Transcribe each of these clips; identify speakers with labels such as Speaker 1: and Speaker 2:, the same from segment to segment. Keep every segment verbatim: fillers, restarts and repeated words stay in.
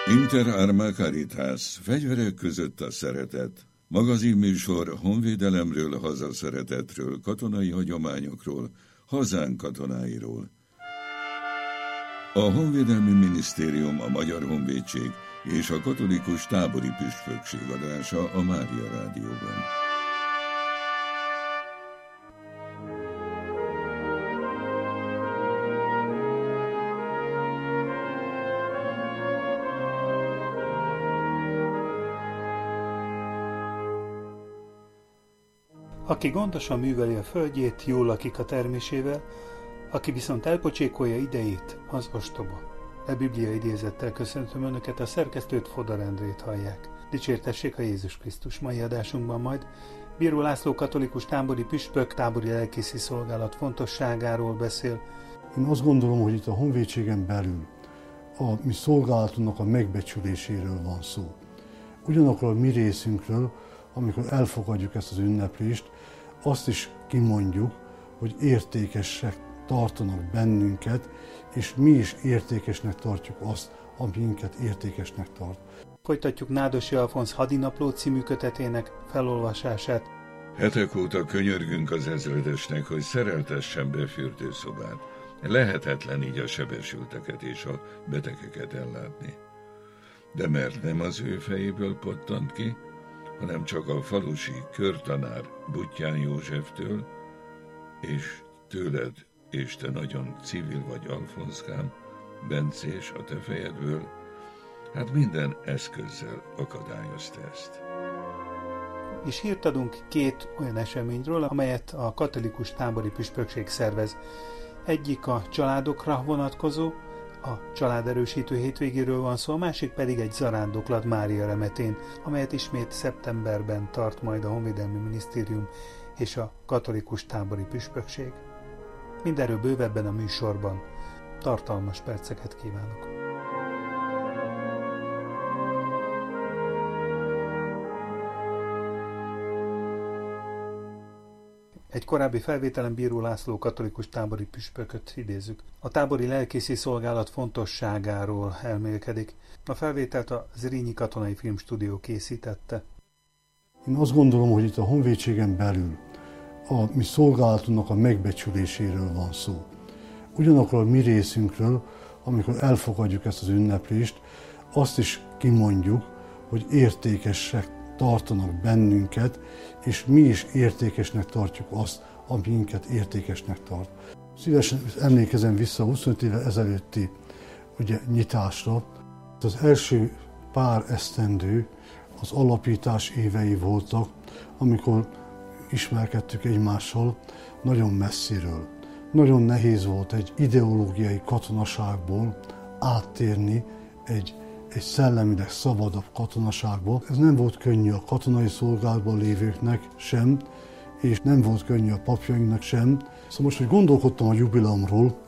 Speaker 1: Inter Arma Caritas, fegyverek között a szeretet. Magazinműsor honvédelemről, hazaszeretetről, katonai hagyományokról, hazánk katonáiról. A Honvédelmi Minisztérium, a Magyar Honvédség és a Katolikus Tábori Püspökség adása a Mária Rádióban.
Speaker 2: Aki gondosan műveli a földjét, jól lakik a termésével, aki viszont elpocsékolja idejét, az ostoba. E Biblia idézettel köszöntöm Önöket, a szerkesztőt, Fodor Endrét hallják. Dicsértessék a Jézus Krisztus. Mai adásunkban majd Bíró László katolikus tábori püspök tábori lelkészi szolgálat fontosságáról beszél.
Speaker 3: Én azt gondolom, hogy itt a honvédségen belül a mi szolgálatunknak a megbecsüléséről van szó. Ugyanakkor a mi részünkről, amikor elfogadjuk ezt az ünneplést, azt is kimondjuk, hogy értékesek tartanak bennünket, és mi is értékesnek tartjuk azt, ami minket értékesnek tart.
Speaker 2: Folytatjuk Nádosi Alfonz Hadinapló című kötetének felolvasását.
Speaker 1: Hetek óta könyörgünk az ezredesnek, hogy szereltessen be fürdőszobát. Lehetetlen így a sebesülteket és a betegeket ellátni. De mert nem az ő fejéből pottant ki, hanem csak a falusi körtanár Buttyán Józseftől, és tőled, és te nagyon civil vagy, Alfonzkám, Bencés, a te fejedből, hát minden eszközzel akadályozta ezt.
Speaker 2: És hírt adunk két olyan eseményről, amelyet a katolikus tábori püspökség szervez. Egyik a családokra vonatkozó, a családerősítő hétvégéről van szó, a másik pedig egy zarándoklat Mária remetén, amelyet ismét szeptemberben tart majd a Honvédelmi Minisztérium és a katolikus tábori püspökség. Mindenről bővebben a műsorban. Tartalmas perceket kívánok! Egy korábbi felvételen Bíró László katolikus tábori püspököt idézzük. A tábori lelkészi szolgálat fontosságáról elmélkedik. A felvételt a Zrínyi Katonai Filmstúdió készítette.
Speaker 3: Én azt gondolom, hogy itt a honvédségen belül a mi szolgálatunknak a megbecsüléséről van szó. Ugyanakkor a mi részünkről, amikor elfogadjuk ezt az ünneplést, azt is kimondjuk, hogy értékesek tartanak bennünket, és mi is értékesnek tartjuk azt, ami minket értékesnek tart. Szívesen emlékezem vissza a huszonöt évvel ezelőtti ugye, nyitásra. Az első pár esztendő az alapítás évei voltak, amikor ismerkedtük egymással nagyon messziről. Nagyon nehéz volt egy ideológiai katonaságból áttérni egy egy szellemileg szabadabb katonaságból. Ez nem volt könnyű a katonai szolgálatban lévőknek sem, és nem volt könnyű a papjainknak sem. Szóval most, hogy gondolkodtam a jubileumról,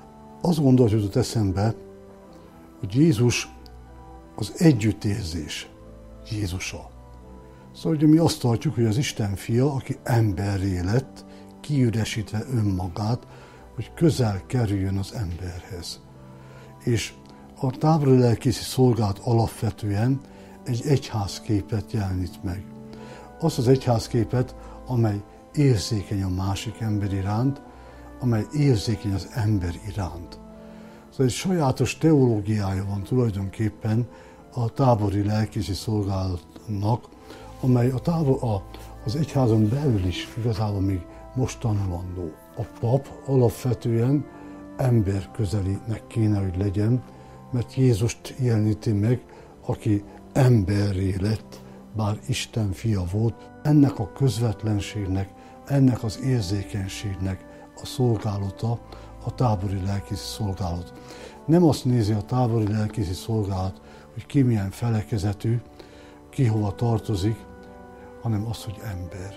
Speaker 3: az gondolat jutott eszembe, hogy Jézus az együttérzés Jézusa. Szóval ugye mi azt tartjuk, hogy az Isten fia, aki emberré lett, kiüresítve önmagát, hogy közel kerüljön az emberhez. És a tábori lelkészi szolgálat alapvetően egy egyházképet jelenít meg. Azt az egyházképet, amely érzékeny a másik ember iránt, amely érzékeny az ember iránt. Szóval egy sajátos teológiája van tulajdonképpen a tábori lelkészi szolgálatnak, amely a tábor, a, az egyházon belül is igazából még most tanulandó. A pap alapvetően emberközelinek kéne, hogy legyen, mert Jézust jeleníti meg, aki emberré lett, bár Isten fia volt. Ennek a közvetlenségnek, ennek az érzékenységnek a szolgálata a tábori lelkészi szolgálat. Nem azt nézi a tábori lelkészi szolgálat, hogy ki milyen felekezetű, ki hova tartozik, hanem az, hogy ember.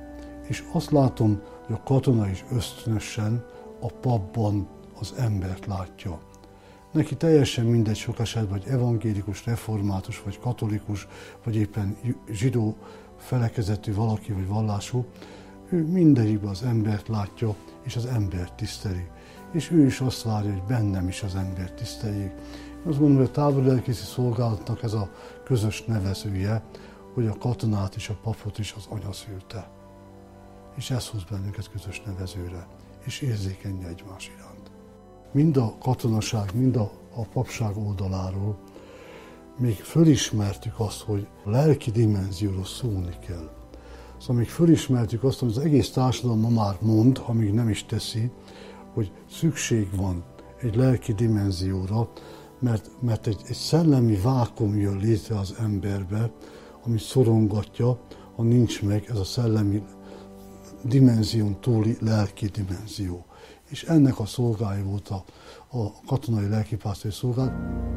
Speaker 3: És azt látom, hogy a katona is ösztönösen a papban az embert látja. Neki teljesen mindegy sok esetben, vagy evangélikus, református, vagy katolikus, vagy éppen zsidó felekezetű valaki, vagy vallású, ő mindegyikben az embert látja, és az embert tiszteli. És ő is azt várja, hogy bennem is az embert tiszteljék, Azt gondolom, hogy a tábori lelkészi szolgálatnak ez a közös nevezője, hogy a katonát és a papot is az Anya szülte. És ez hoz bennünket közös nevezőre, és érzékeny egymás iránt. Mind a katonaság, mind a, a papság oldaláról még fölismertük azt, hogy a lelki dimenzióról szólni kell. Szóval még fölismertük azt, hogy az egész társadalom ma már mond, amíg nem is teszi, hogy szükség van egy lelki dimenzióra, mert, mert egy, egy szellemi vákum jön létre az emberbe, ami szorongatja, ha nincs meg ez a szellemi dimenzión túli lelki dimenzió. És ennek a szolgálja volt a, a katonai lelkipásztori szolgálat.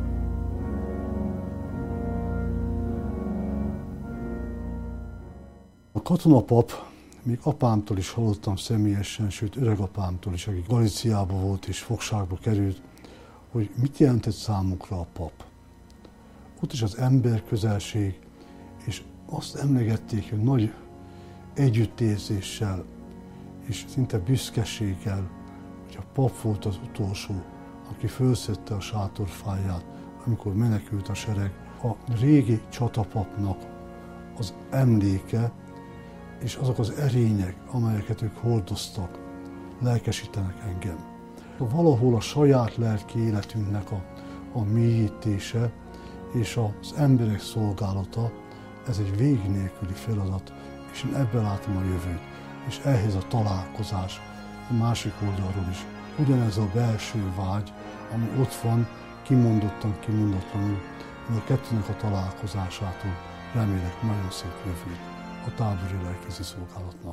Speaker 3: A katonapap, még apámtól is hallottam személyesen, sőt öregapámtól is, aki Galíciában volt és fogságba került, hogy mit jelentett számukra a pap. Ott is az ember közelség, és azt emlegették, hogy nagy együttérzéssel és szinte büszkeséggel, hogy a pap volt az utolsó, aki fölszedte a sátorfáját, amikor menekült a sereg. A régi csatapapnak az emléke, és azok az erények, amelyeket ők hordoztak, lelkesítenek engem. Valahol a saját lelki életünknek a, a mélyítése és az emberek szolgálata, ez egy vég nélküli feladat, és én ebben látom a jövőt, és ehhez a találkozás a másik oldalról is. Ugyanez a belső vágy, ami ott van, kimondottan, kimondatlanul, a kettőnek a találkozásától remélek nagyon szép jövőt a tábori lelkézi szolgálatnak.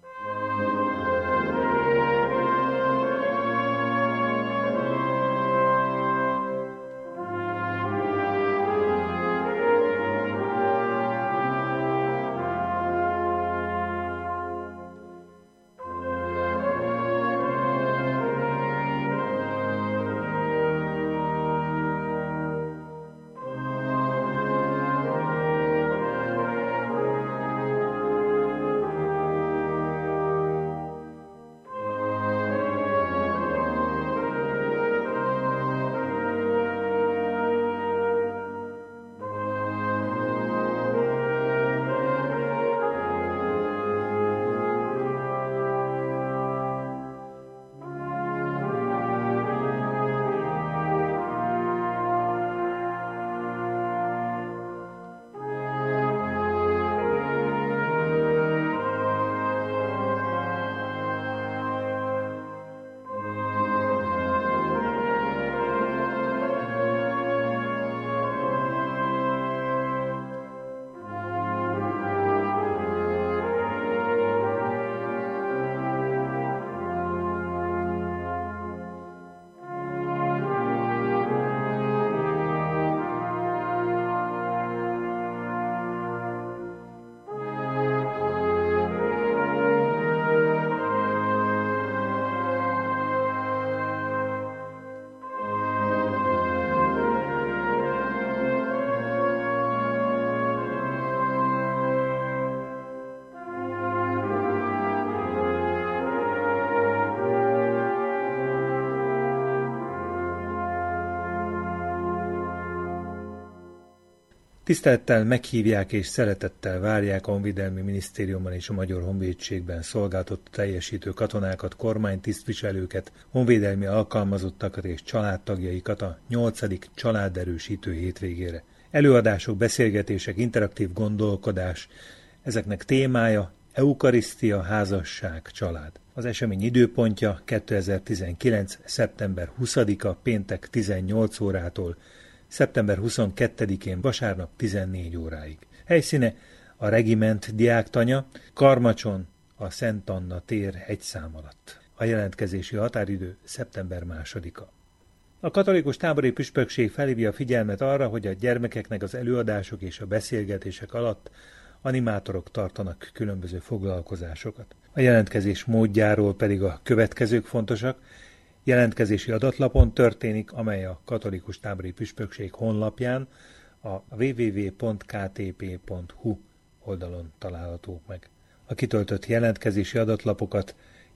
Speaker 2: Tisztelettel meghívják és szeretettel várják a Honvédelmi Minisztériumban és a Magyar Honvédségben szolgálatot teljesítő katonákat, kormánytisztviselőket, honvédelmi alkalmazottakat és családtagjaikat a nyolcadik családerősítő hétvégére. Előadások, beszélgetések, interaktív gondolkodás, ezeknek témája eukarisztia, házasság, család. Az esemény időpontja kétezer-tizenkilenc. szeptember huszadika, péntek tizennyolc órától, szeptember huszonkettedikén vasárnap tizennégy óráig. Helyszíne a Regiment diáktanya, Karmacson, a Szent Anna tér egy szám alatt. A jelentkezési határidő szeptember másodika. A katolikus tábori püspökség felhívja a figyelmet arra, hogy a gyermekeknek az előadások és a beszélgetések alatt animátorok tartanak különböző foglalkozásokat. A jelentkezés módjáról pedig a következők fontosak. Jelentkezési adatlapon történik, amely a katolikus tábori püspökség honlapján, a double-u double-u double-u pont k t p pont h u oldalon találhatók meg. A kitöltött jelentkezési adatlapokat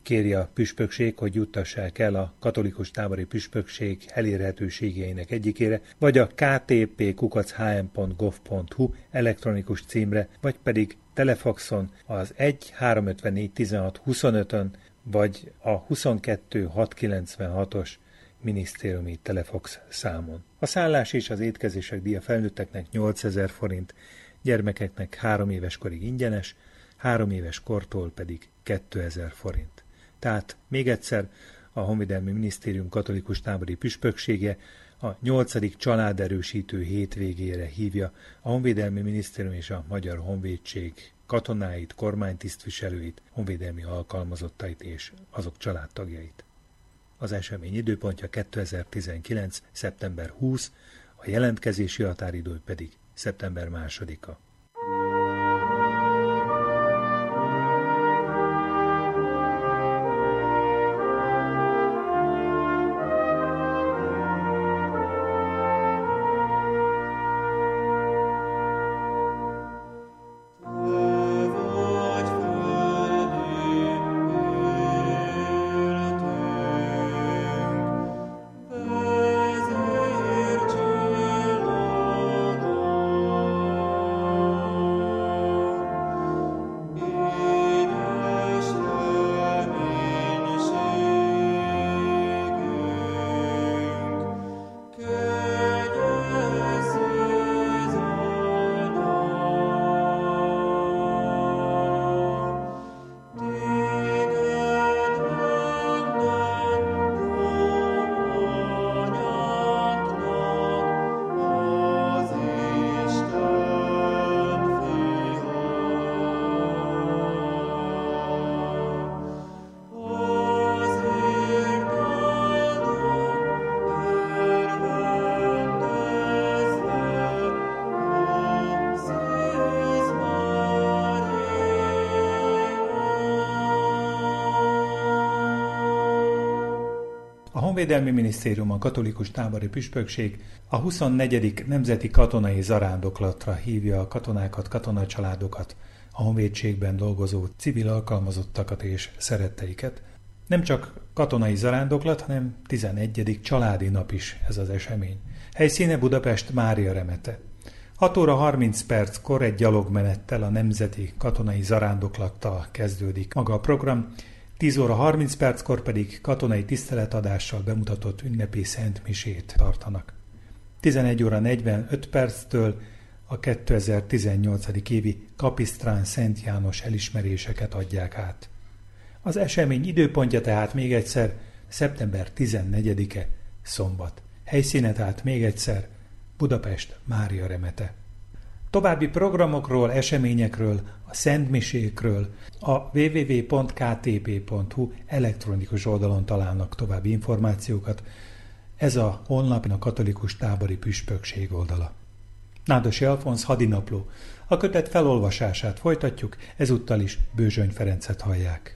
Speaker 2: kéri a püspökség, hogy juttassák el a katolikus tábori püspökség elérhetőségeinek egyikére, vagy a k t p kukac h m pont gov pont h u elektronikus címre, vagy pedig telefaxon az egy három ötvennégy tizenhat huszonötön, vagy a huszonkettő hat kilencvenhatos minisztériumi telefax számon. A szállás és az étkezések díja felnőtteknek nyolcezer forint, gyermekeknek három éves korig ingyenes, három éves kortól pedig kétezer forint. Tehát még egyszer a Honvédelmi Minisztérium katolikus tábori püspöksége a nyolcadik családerősítő hétvégére hívja a Honvédelmi Minisztérium és a Magyar Honvédség katonáit, kormánytisztviselőit, honvédelmi alkalmazottait és azok családtagjait. Az esemény időpontja kétezer-tizenkilenc. szeptember huszadika, a jelentkezési határidő pedig szeptember másodika. A Honvédelmi Minisztérium, a katolikus tábori püspökség a huszonnegyedik nemzeti katonai zarándoklatra hívja a katonákat, katonacsaládokat, a honvédségben dolgozó civil alkalmazottakat és szeretteiket. Nem csak katonai zarándoklat, hanem tizenegyedik családi nap is ez az esemény. Helyszíne Budapest Mária Remete. hat óra harminc perckor egy gyalogmenettel, a nemzeti katonai zarándoklattal kezdődik maga a program, tíz óra harminc perckor pedig katonai tiszteletadással bemutatott ünnepi szentmisét tartanak. tizenegy óra negyvenöt perctől a kétezer-tizennyolc. évi Kapisztrán Szent János elismeréseket adják át. Az esemény időpontja tehát még egyszer szeptember tizennegyedike, szombat. Helyszíne tehát még egyszer Budapest Mária Remete. További programokról, eseményekről, a szentmisékről a double-u double-u double-u pont k t p pont h u elektronikus oldalon találnak további információkat. Ez a honlap a katolikus tábori püspökség oldala. Nádosi Alfonz hadinapló. A kötet felolvasását folytatjuk, ezúttal is Bőzsöny Ferencet hallják.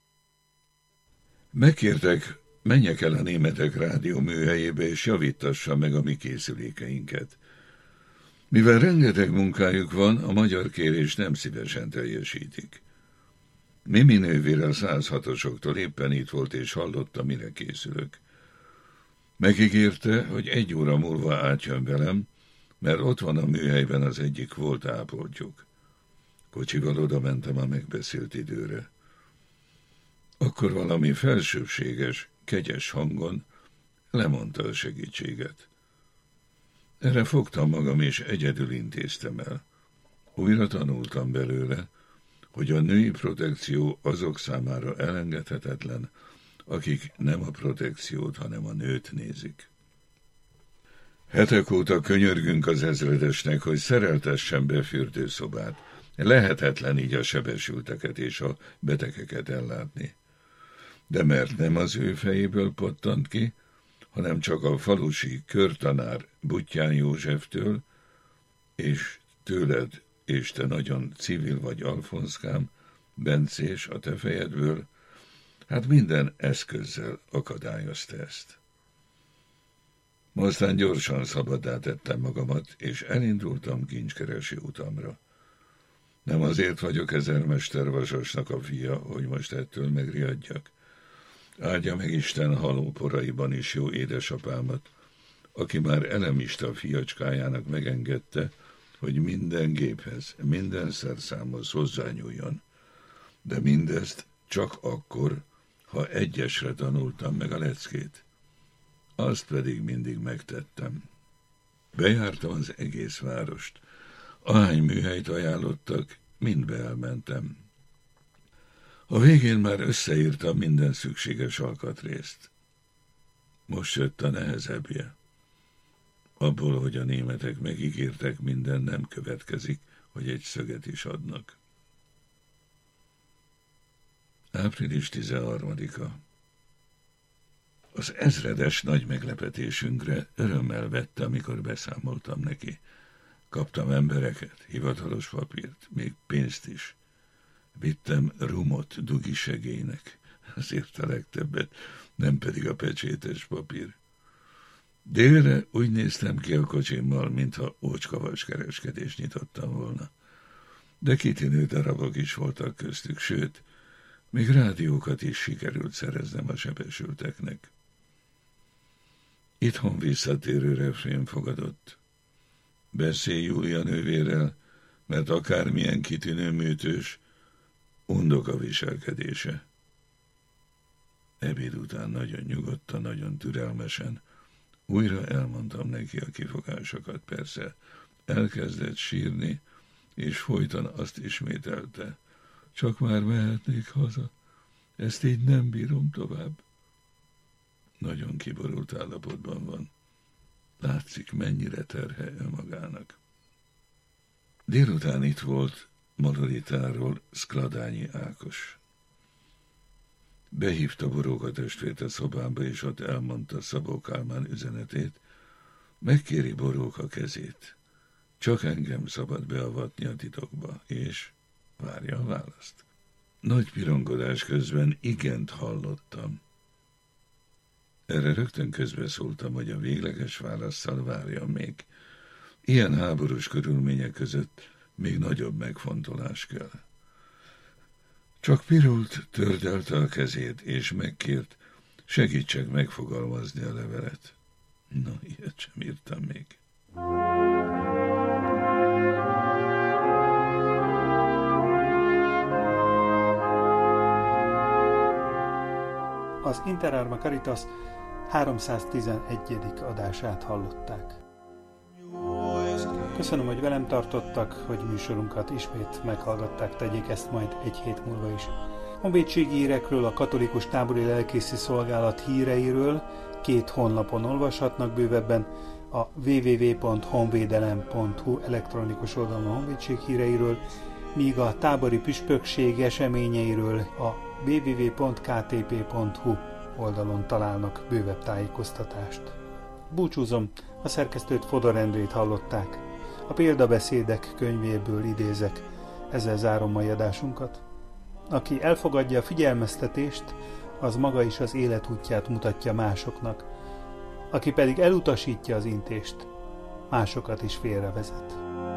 Speaker 1: Megkértek, menjek el a németek rádió műhelyébe, és javítassa meg a mi készülékeinket. Mivel rengeteg munkájuk van, a magyar kérés nem szívesen teljesítik. Mimi nővére a száz hatosoktól éppen itt volt, és hallotta, mire készülök. Megígérte, hogy egy óra múlva átjön velem, mert ott van a műhelyben az egyik volt ápoltjuk. Kocsival oda mentem a megbeszélt időre. Akkor valami felsőbséges, kegyes hangon lemondta a segítséget. Erre fogtam magam, és egyedül intéztem el. Újra tanultam belőle, hogy a női protekció azok számára elengedhetetlen, akik nem a protekciót, hanem a nőt nézik. Hetek óta könyörgünk az ezredesnek, hogy szereltessen be fürdőszobát. Lehetetlen így a sebesülteket és a betegeket ellátni. De mert nem az ő fejéből pottant ki, hanem csak a falusi körtanár Buttyán Józseftől, és tőled, és te nagyon civil vagy, Alfonszkám, Bencés, a te fejedből, hát minden eszközzel akadályozta ezt. Ma aztán gyorsan szabaddá tettem magamat, és elindultam kincskereső utamra. Nem azért vagyok ezermester vasasnak a fia, hogy most ettől megriadjak. Áldja meg Isten halóporaiban is jó édesapámat, aki már elemista fiacskájának megengedte, hogy minden géphez, minden szerszámhoz hozzányúljon. De mindezt csak akkor, ha egyesre tanultam meg a leckét. Azt pedig mindig megtettem. Bejártam az egész várost. Ahány műhelyt ajánlottak, mindbe elmentem. A végén már összeírtam minden szükséges alkatrészt. Most jött a nehezebbje. Abból, hogy a németek megígértek, minden nem következik, hogy egy szöget is adnak. április tizenharmadika. Az ezredes nagy meglepetésünkre örömmel vette, amikor beszámoltam neki. Kaptam embereket, hivatalos papírt, még pénzt is. Vittem rumot Dugi segélynek, azért a legtöbbet, nem pedig a pecsétes papír. Délre úgy néztem ki a kocsimmal, mintha ócskavas kereskedést nyitottam volna. De kitűnő darabok is voltak köztük, sőt, még rádiókat is sikerült szereznem a sebesülteknek. Itthon visszatérő refrén fogadott. Beszélj Júlia nővérrel, mert akármilyen kitűnő műtős, undok a viselkedése. Ebéd után nagyon nyugodtan, nagyon türelmesen újra elmondtam neki a kifogásokat, persze. Elkezdett sírni, és folyton azt ismételte. Csak már mehetnék haza. Ezt így nem bírom tovább. Nagyon kiborult állapotban van. Látszik, mennyire terhelje magának. Délután itt volt Maloritáról Szkladányi Ákos. Behívta Boróka testvért a szobámba, és ott elmondta Szabó Kálmán üzenetét. Megkéri Boróka kezét. Csak engem szabad beavatni a titokba, és várja a választ. Nagy pirongodás közben igent hallottam. Erre rögtön közbeszóltam, hogy a végleges válasszal várjam még. Ilyen háborús körülmények között még nagyobb megfontolás kell. Csak pirult, tördelte a kezét, és megkért, segítsek megfogalmazni a levelet. Na, ilyet sem írtam még.
Speaker 2: Az Inter Arma Caritas háromszáztizenegyedik adását hallották. Köszönöm, hogy velem tartottak, hogy műsorunkat ismét meghallgatták, tegyék ezt majd egy hét múlva is. Honvédségi hírekről, a katolikus tábori lelkészi szolgálat híreiről két honlapon olvashatnak bővebben, a double-u double-u double-u pont honvédelem pont hu elektronikus oldalon a honvédség híreiről, míg a tábori püspökség eseményeiről a double-u double-u double-u pont k t p pont hu oldalon találnak bővebb tájékoztatást. Búcsúzom, a szerkesztőt, Fodor Endrét hallották. A példabeszédek könyvéből idézek, ezzel zárom mai adásunkat. Aki elfogadja a figyelmeztetést, az maga is az életútját mutatja másoknak. Aki pedig elutasítja az intést, másokat is félrevezet.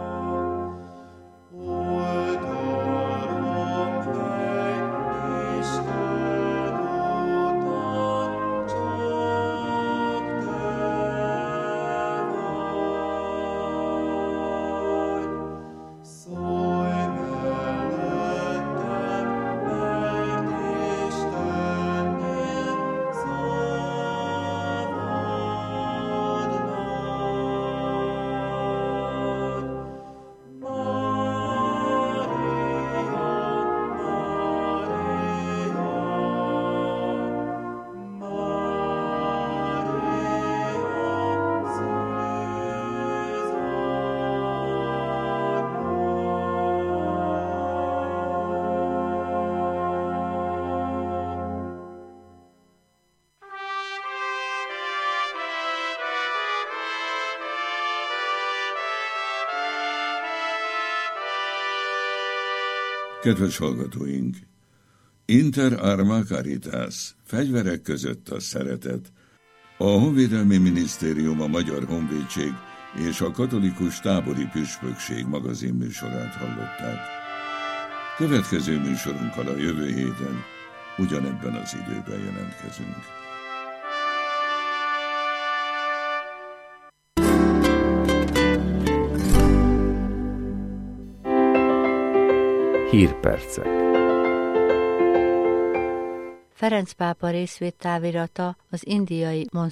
Speaker 1: Kedves hallgatóink! Inter Arma Caritas, fegyverek között a szeretet. A Honvédelmi Minisztérium, a Magyar Honvédség és a Katolikus Tábori Püspökség magazinműsorát hallották. Következő műsorunkkal a jövő héten ugyanebben az időben jelentkezünk.
Speaker 4: Hírpercek.
Speaker 5: Ferenc pápa részvédtávirata az indiai